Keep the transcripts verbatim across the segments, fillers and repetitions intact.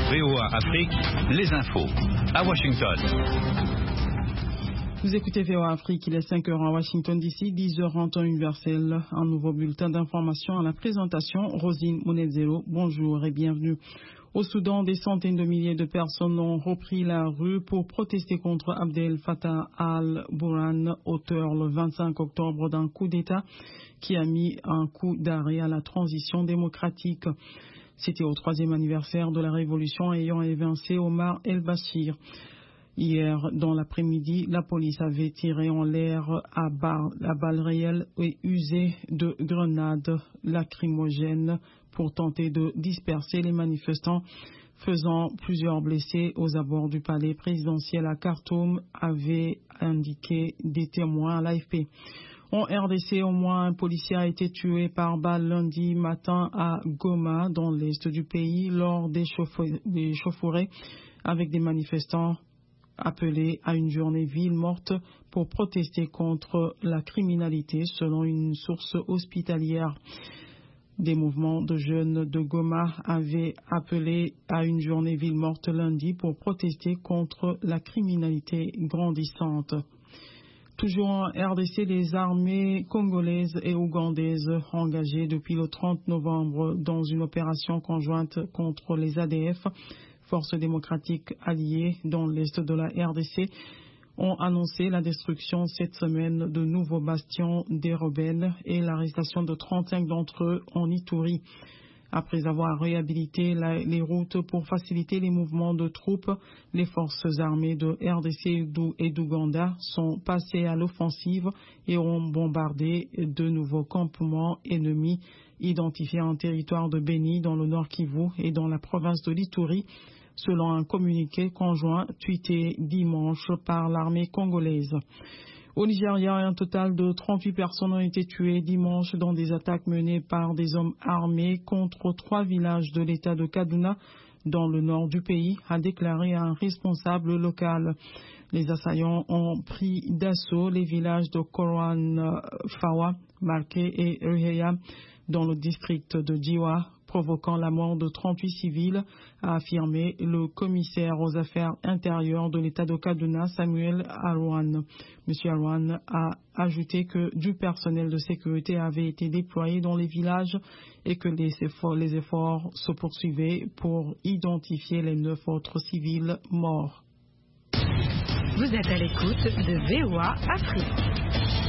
V O A Afrique, les infos. À Washington. Vous écoutez V O A Afrique, il est cinq heures à Washington D C, dix heures en temps universel. Un nouveau bulletin d'information à la présentation. Rosine Monezero, bonjour et bienvenue. Au Soudan, des centaines de milliers de personnes ont repris la rue pour protester contre Abdel Fattah al-Burhan, auteur le vingt-cinq octobre d'un coup d'État qui a mis un coup d'arrêt à la transition démocratique. C'était au troisième anniversaire de la révolution ayant évincé Omar el-Bashir. Hier, dans l'après-midi, la police avait tiré en l'air à, bar, à balles réelles et usé de grenades lacrymogènes pour tenter de disperser les manifestants, faisant plusieurs blessés aux abords du palais présidentiel à Khartoum, avaient indiqué des témoins à l'A F P. En R D C, au moins un policier a été tué par balle lundi matin à Goma, dans l'est du pays, lors des chauffourées avec des manifestants appelés à une journée ville morte pour protester contre la criminalité, selon une source hospitalière. Des mouvements de jeunes de Goma avaient appelé à une journée ville morte lundi pour protester contre la criminalité grandissante. Toujours en R D C, les armées congolaises et ougandaises engagées depuis le trente novembre dans une opération conjointe contre les A D F, Forces démocratiques alliées dans l'est de la R D C, ont annoncé la destruction cette semaine de nouveaux bastions des rebelles et l'arrestation de trente-cinq d'entre eux en Ituri. Après avoir réhabilité la, les routes pour faciliter les mouvements de troupes, les forces armées de R D C et d'Ouganda sont passées à l'offensive et ont bombardé de nouveaux campements ennemis identifiés en territoire de Beni dans le Nord Kivu et dans la province de l'Ituri, selon un communiqué conjoint tweeté dimanche par l'armée congolaise. Au Nigeria, un total de trente-huit personnes ont été tuées dimanche dans des attaques menées par des hommes armés contre trois villages de l'État de Kaduna, dans le nord du pays, a déclaré un responsable local. Les assaillants ont pris d'assaut les villages de Koran Fawa, Marke et Riheya, dans le district de Jiwa, provoquant la mort de trente-huit civils, a affirmé le commissaire aux affaires intérieures de l'État de Kaduna, Samuel Arwan. Monsieur Arwan a ajouté que du personnel de sécurité avait été déployé dans les villages et que les efforts, les efforts se poursuivaient pour identifier les neuf autres civils morts. Vous êtes à l'écoute de V O A Afrique.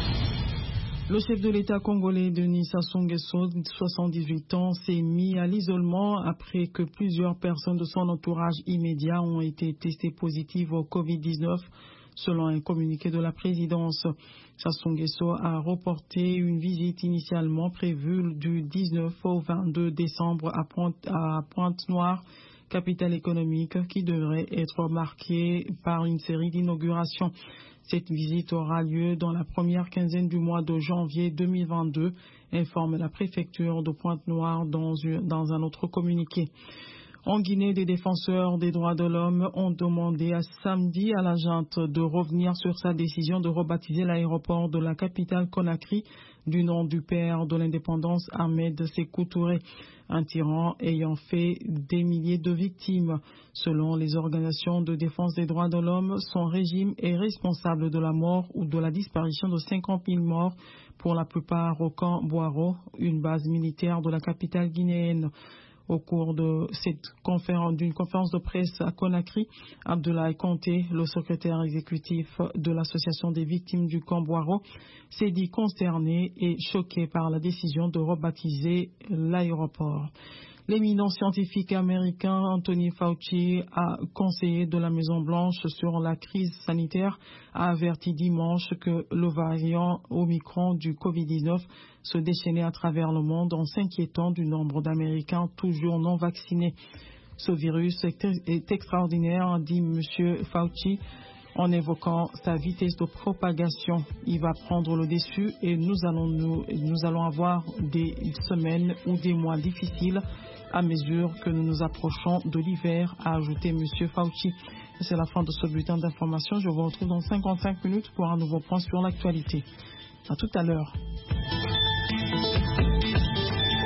Le chef de l'État congolais, Denis Sassou Nguesso, soixante-dix-huit ans, s'est mis à l'isolement après que plusieurs personnes de son entourage immédiat ont été testées positives au covid dix-neuf, selon un communiqué de la présidence. Sassou Nguesso a reporté une visite initialement prévue du dix-neuf au vingt-deux décembre à Pointe, à Pointe-Noire, capitale économique, qui devrait être marquée par une série d'inaugurations. Cette visite aura lieu dans la première quinzaine du mois de janvier deux mille vingt-deux, informe la préfecture de Pointe-Noire dans, dans un autre communiqué. En Guinée, des défenseurs des droits de l'homme ont demandé à samedi à la junte de revenir sur sa décision de rebaptiser l'aéroport de la capitale Conakry du nom du père de l'indépendance, Ahmed Sékou Touré, un tyran ayant fait des milliers de victimes. Selon les organisations de défense des droits de l'homme, son régime est responsable de la mort ou de la disparition de cinquante mille morts, pour la plupart au camp Boiro, une base militaire de la capitale guinéenne. Au cours de cette conférence, d'une conférence de presse à Conakry, Abdoulaye Conté, le secrétaire exécutif de l'association des victimes du camp Boiro, s'est dit consterné et choqué par la décision de rebaptiser l'aéroport. L'éminent scientifique américain Anthony Fauci, a conseiller de la Maison-Blanche sur la crise sanitaire, a averti dimanche que le variant Omicron du covid dix-neuf se déchaînait à travers le monde en s'inquiétant du nombre d'Américains toujours non vaccinés. Ce virus est extraordinaire, a dit M. Fauci, en évoquant sa vitesse de propagation. Il va prendre le dessus et nous allons, nous, nous allons avoir des semaines ou des mois difficiles à mesure que nous nous approchons de l'hiver, a ajouté M. Fauci. C'est la fin de ce bulletin d'information. Je vous retrouve dans cinquante-cinq minutes pour un nouveau point sur l'actualité. À tout à l'heure.